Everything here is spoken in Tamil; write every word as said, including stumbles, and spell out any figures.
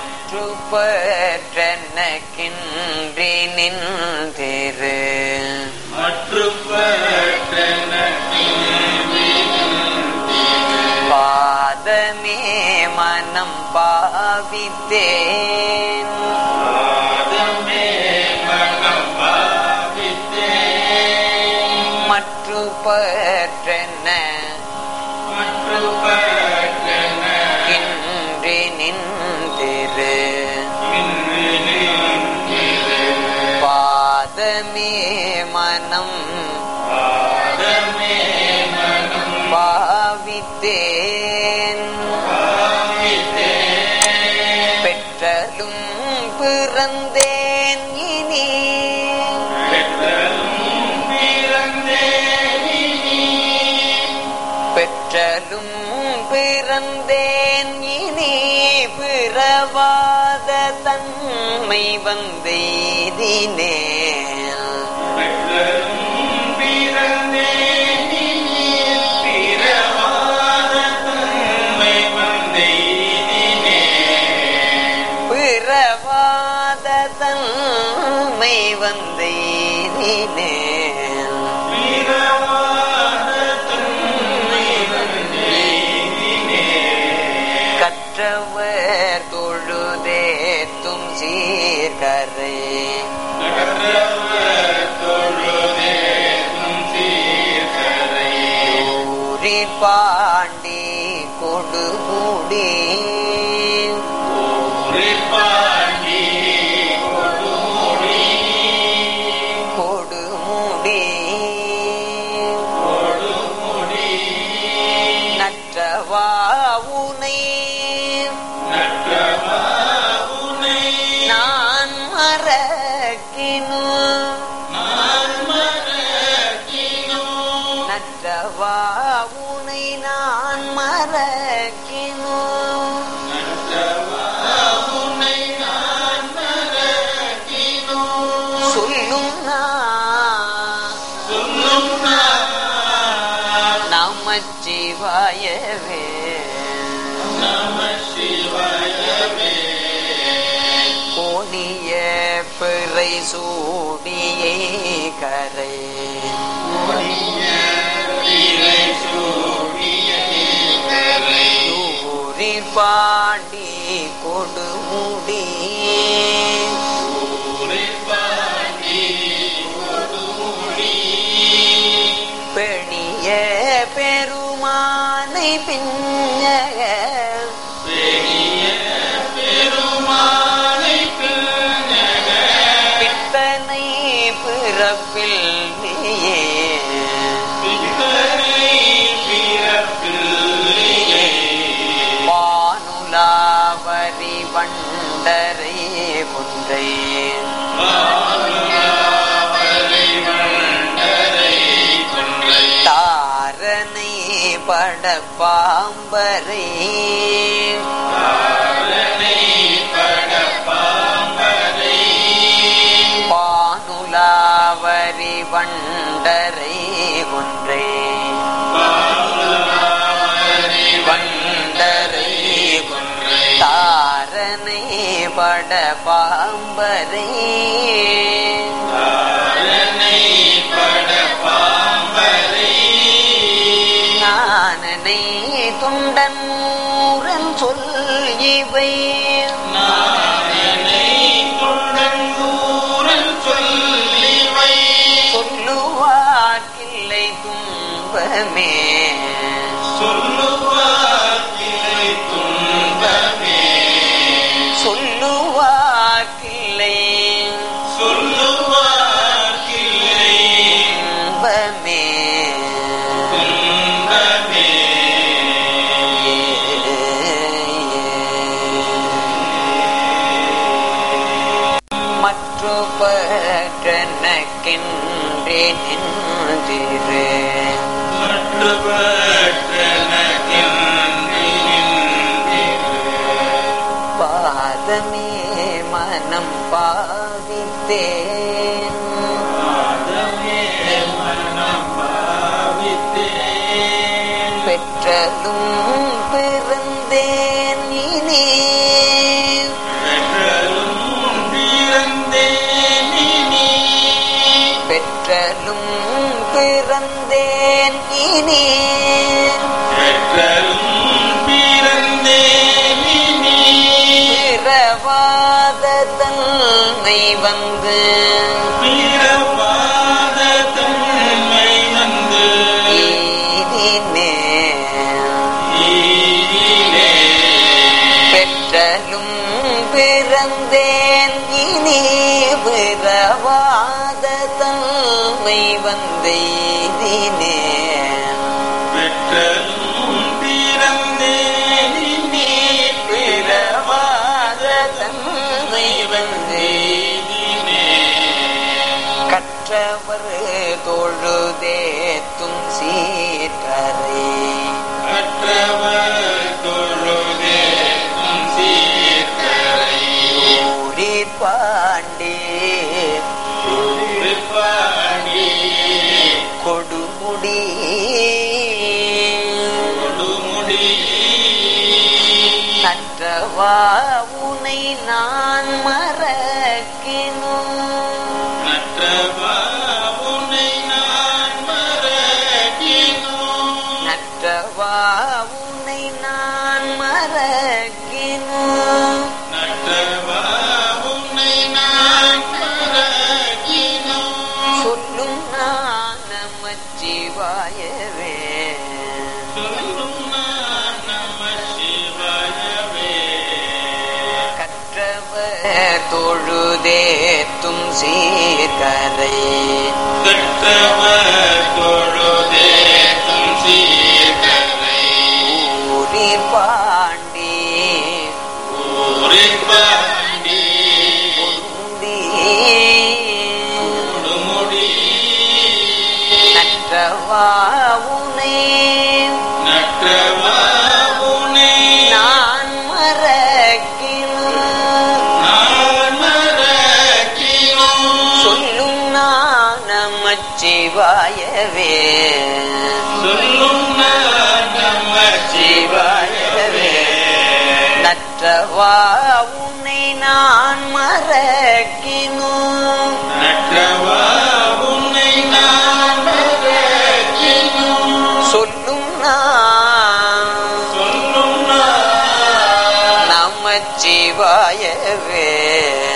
மற்று பற்றனக்கின்றி நின்றிரு மற்று பாதமே மனம் பாவித்தேன் பாதமே மனம் பாவித்தேன் மற்று பற்றன மற்று பற்றன கின்றி நின்றிரு பாதமே மனம் பாதமே மனம் பாவித்தேன் பாவித்தேன் பெற்றலும் பிறந்தேன் இனி பெற்றலும் பிறந்தேன் இனி பெற்றலும் பிறந்தேன் இனி பிறவாத தன்மை வந்தெய்தினேன் பெற்றலும் பிறந்தேன் இனி பிறவாத தன்மை வந்தெய்தினேன் பிறவாத தன்மை வந்தெய்தினேன் பிறவாத தன்மை வந்தெய்தினேன் கற்றவர் தொழுதேத்தும் சீர்கரை கற்றவர் தொழுதேத்தும் சீர்கரை ஊரில் பாண்டி கொடுமுடி ஊரில் பாண்டி கொடுமுடி கொடுமுடி கொடுமுடி நற்றவா உனை நற்றவா உனை நான் மறக்கினு நான் மறக்கினோ நற்றவா உனை நான் மறக்கினோ நற்றவா உனை நான் மறக்கினோ சொல்லும் நான் சொல்லும் நான் நமச்சிவாயவே நம சிவாயவே கோணிய பிறை சூடியை கரை மொழிய பிறை சூடிய கரை ஊரில் பாண்டி கொடுமுடி ஊரில் பாண்டி கொடுமுடி பெணிய பெருமானை பின்னக பெரிய பெருமானை பின்னக பித்தனை பிறப்பில் நீயே பித்தனை பிறப்பில்லையே வானுலாவரி வண்டரை குன்றை வானுலாவரை வண்டரை கொன்றை தாரனை பட பாம்பரை தாரணை பட பாம்பரை வானுலாவரி வண்டரை குன்றை வானுலாவரை வண்டரை கொன்றை தாரனை பட பாம்பரை தாரணை பட பாம்பரை ஞானனை துண்டன் மூரன் சொல் இவை நாரணை தொண்டங்கூரல் சொல்லிவை சொல்லுவார்க்கில்லை துன்பமே சொல்லுவார்க்கில்லை துன்பமே சொல்லுவார்க்கில்லை சொல்லுவார்க்கில்லை துன்பமே துன்பமே மற்று பற்றனக்கின்றே நின்றிரு பாதமே மனம் பாவித்தேன் பெற்றலும் பிறந்தேன் இனி தன்மை வந்து பிறவாத தன்மை வந்து ஈதினே ஈதிலே பெற்றலும் பிறந்தேன் இனி பிறவாத தன்மை வந்து ஈதினே பெற்றலும் பிறந்தேன் இனி பிறவாத தன்மை வந்து ஈதிலே கற்றவர் தொழுதேத்தும் சீர்கரை கற்றவர் தொழுதேத்தும் சீர்கரை ஊரிற் பாண்டி ஊரிற்பாடி கொடுமுடி கொடுமுடி நற்றவா உனை நான் மறக்கினோ நற்றவா உன்னை நான் மறக்கினோ நற்றவா உனை நான் மறக்கினோ நற்றவா உன்னை நான் மறக்கினோ சொல்லும் நான் நமச்சிவாயவே சொல்லும் நான் நமசிவாயவே கற்றவர் தொழுதேத்தும் சீர்கரை கற்றவர் தொழுதேத்தும் சீர்கரை ஊரிற் பாண்டி ஊரிற்பாடி கொடுமுடி கொடுமுடி நற்றவா உனை நற்றவா உன்னை நான் மறக்கினோ நான் மறக்கினோ சொல்லும் நான் நமச்சிவாயவே சொல்லும் நான் நமசிவாயவே நற்றவா உன்னை நான் மறக்கினோ நற்றவா உன்னை நான் மறக்கினோ சொல்லும் நான் சொல்லும் நான் நமச்சிவாயவே